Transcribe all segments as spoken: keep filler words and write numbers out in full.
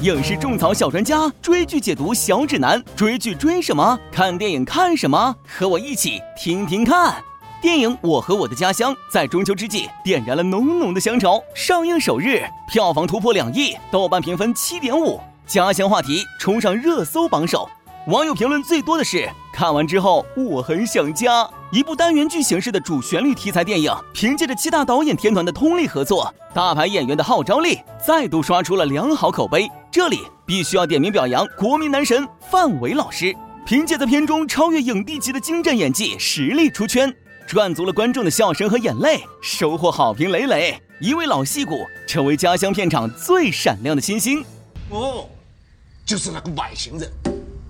影视种草小专家，追剧解读小指南，追剧追什么？看电影看什么？和我一起听听看。电影《我和我的家乡》在中秋之际点燃了浓浓的乡愁。上映首日票房突破两亿，豆瓣评分 七点五， 家乡话题冲上热搜榜首。网友评论最多的是看完之后我很想家。一部单元剧形式的主旋律题材电影，凭借着七大导演天团的通力合作，大牌演员的号召力，再度刷出了良好口碑。这里必须要点名表扬国民男神范伟老师，凭借在片中超越影帝级的精湛演技，实力出圈，赚足了观众的笑声和眼泪，收获好评累累。一位老戏骨成为家乡片场最闪亮的新星。 哦，就是那个外星人。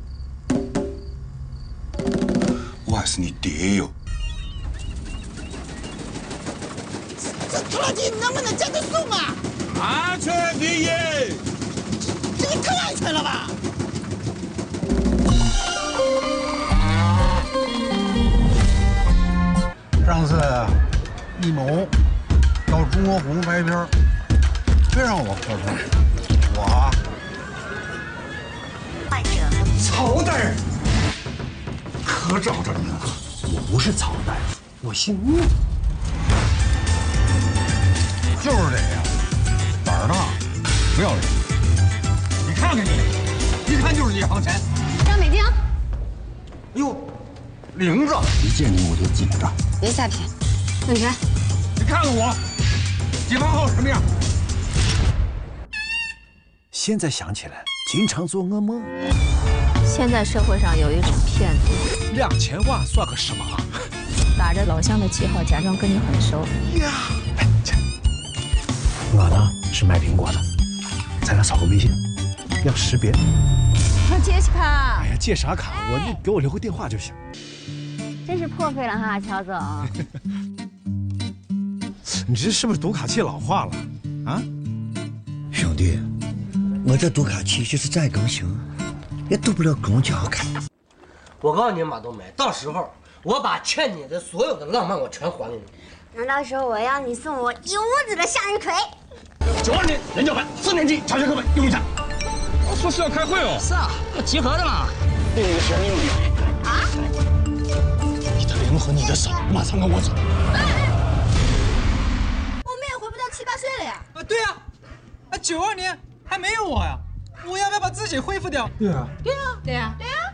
我还是你爹哟！ 这拖拉机能不能接得送啊？ 安全第一！ 这也太安全了吧！ 上次一某到中国红白片，非让我客串，我患者曹大人。可找着你了！ 我不是曹大夫，我姓聂。 就是这样，胆儿大，不要脸。 你看看你，一看就是一行钱。 张美晶， 哟，玲子， 一见你我就紧张。 别瞎谝，问谁？ 你看看我，解放后什么样？ 现在想起来，经常做噩梦。 现在社会上有一种骗子， 两千万算个什么？ 打着老乡的旗号，假装跟你很熟。 呀，哎，这我呢是卖苹果的，咱俩扫个微信，要识别。 杰西卡， 哎呀，借啥卡？我你给我留个电话就行。 真是破费了哈，乔总。 你这是不是读卡器老化了？啊， 兄弟，我这读卡器就是再更新。也读不了公交卡。 我告诉你马冬梅，到时候我把欠你的所有的浪漫我全还给你。 那到时候我要你送我一屋子的向日葵。 九二年人教班四年级查学课本用一下。 我说是要开会哦。 是啊，要集合的嘛。 另一个学生用语。 啊？ 你的脸和你的手马上跟我走。 我们也活不到七八岁了呀。 啊，对呀，啊，九二年还没有我呀。我要不要把自己恢复掉？ 对啊， 对啊，对啊，对啊！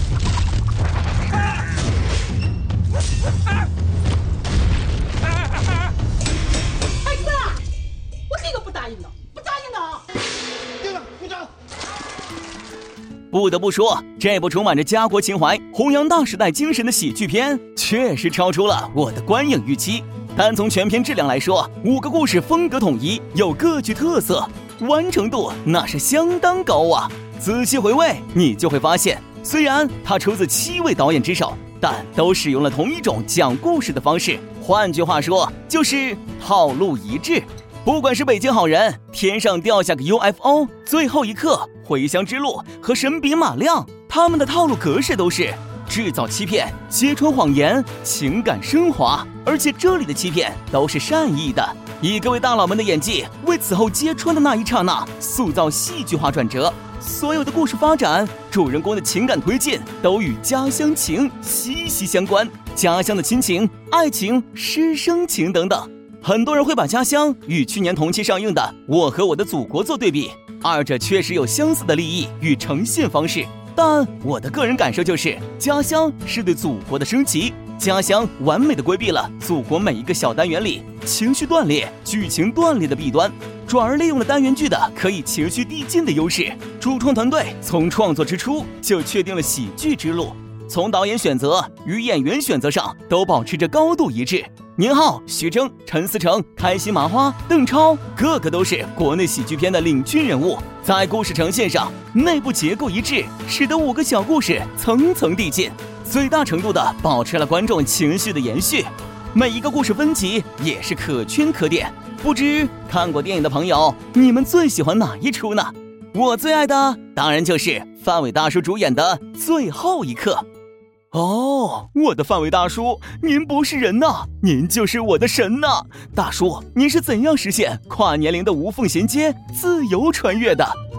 孩子，我这个不答应的，不答应的。 对了，部长。 不得不说，这部充满着家国情怀、弘扬大时代精神的喜剧片，确实超出了我的观影预期。单从全片质量来说，五个故事风格统一，有各具特色。完成度那是相当高啊！仔细回味，你就会发现，虽然它出自七位导演之手，但都使用了同一种讲故事的方式。换句话说，就是套路一致。不管是北京好人、天上掉下个 U F O、最后一刻、回乡之路和神笔马亮，他们的套路格式都是制造欺骗、揭穿谎言、情感升华，而且这里的欺骗都是善意的。以各位大佬们的演技为此后揭穿的那一刹那塑造戏剧化转折，所有的故事发展、主人公的情感推进都与家乡情息息相关，家乡的亲情、爱情、师生情等等。很多人会把家乡与去年同期上映的《我和我的祖国》做对比，二者确实有相似的立意与呈现方式，但我的个人感受就是，家乡是对祖国的升级，家乡完美的规避了祖国每一个小单元里情绪断裂、剧情断裂的弊端，转而利用了单元剧的可以情绪递进的优势。主创团队从创作之初就确定了喜剧之路，从导演选择与演员选择上都保持着高度一致。宁浩、徐峥、陈思诚、开心麻花、邓超，个个都是国内喜剧片的领军人物。在故事呈现上，内部结构一致，使得五个小故事层层递进，最大程度地保持了观众情绪的延续。每一个故事分级也是可圈可点。不知看过电影的朋友，你们最喜欢哪一出呢？我最爱的当然就是范伟大叔主演的《最后一刻》。哦，我的范伟大叔，您不是人呐，您就是我的神呐！大叔，您是怎样实现跨年龄的无缝衔接、自由穿越的？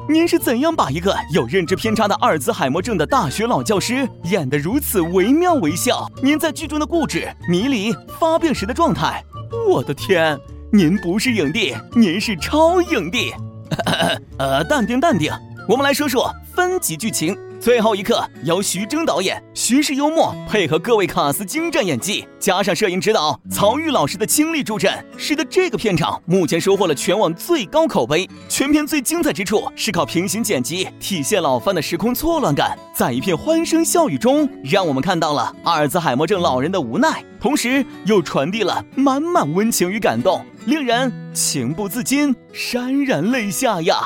您是怎样把一个有认知偏差的阿尔兹海默症的大学老教师演得如此惟妙惟肖？您在剧中的固执、迷离、发病时的状态，我的天，您不是影帝，您是超影帝。呃，淡定淡定，我们来说说分级剧情。最后一刻由徐峥导演徐氏幽默配合各位卡司精湛演技，加上摄影指导曹郁老师的倾力助阵，使得这个片场目前收获了全网最高口碑。全片最精彩之处是靠平行剪辑体现老番的时空错乱感，在一片欢声笑语中让我们看到了阿尔兹海默症老人的无奈，同时又传递了满满温情与感动，令人情不自禁潸然泪下呀。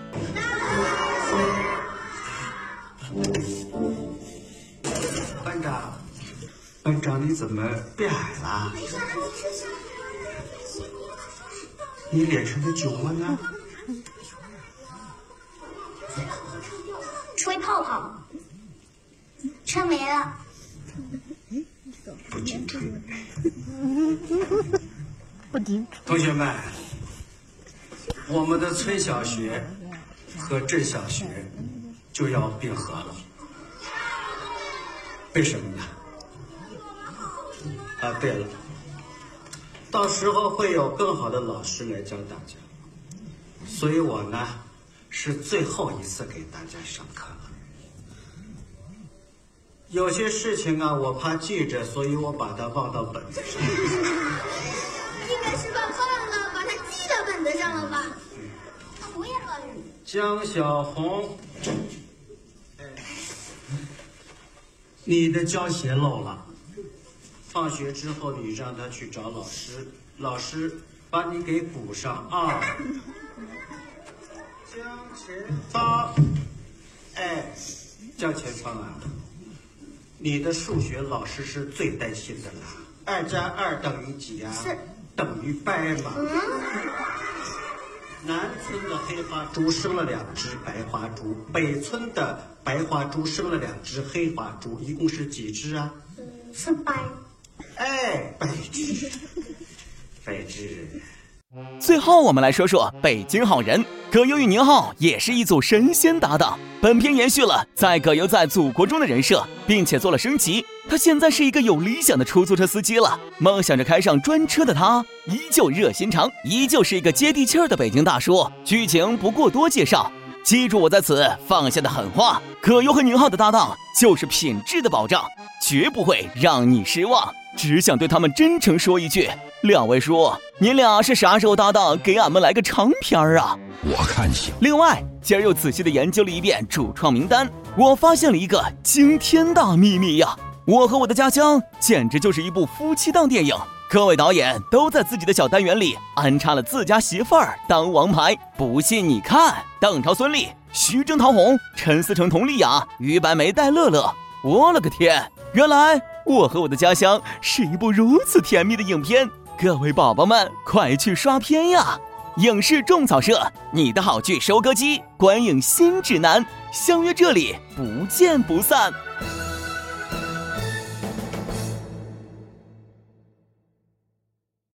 班长，班长，你怎么变矮了？你脸上的酒窝呢？ 吹泡泡，吹没了。 不禁吹。不禁。同学们，我们的崔小学和郑小学就要并合了。为什么呢？啊，对了，到时候会有更好的老师来教大家，所以我呢是最后一次给大家上课了。有些事情啊，我怕记着，所以我把它放到本子上。 应该是把忘了，把它记到本子上了吧？胡言乱语。 江小红。你的胶鞋漏了，放学之后你让他去找老师，老师把你给补上啊。江前方，哎，江前方啊，你的数学老师是最担心的了。二加二等于几啊？ 是等于掰嘛。嗯。南村的黑花猪生了两只白花猪，北村的白花猪生了两只黑花猪，一共是几只啊？ 是白。 哎，白只，白只。 最后我们来说说北京好人，葛优与宁浩也是一组神仙搭档。本片延续了在葛优在祖国中的人设，并且做了升级。他现在是一个有理想的出租车司机了，梦想着开上专车的他依旧热心肠，依旧是一个接地气儿的北京大叔。剧情不过多介绍，记住我在此放下的狠话，葛优和宁浩的搭档就是品质的保障，绝不会让你失望。只想对他们真诚说一句，两位叔，您俩是啥时候搭档？给俺们来个长片啊！ 我看行。 另外，今儿又仔细的研究了一遍主创名单，我发现了一个惊天大秘密呀！我和我的家乡简直就是一部夫妻档电影，各位导演都在自己的小单元里安插了自家媳妇儿当王牌。不信你看，邓超、孙俪、徐峥、陶虹、陈思诚、佟丽娅、于白眉、戴乐乐，我了个天！原来我和我的家乡是一部如此甜蜜的影片，各位宝宝们快去刷片呀！影视种草社，你的好剧收割机，观影新指南，相约这里，不见不散。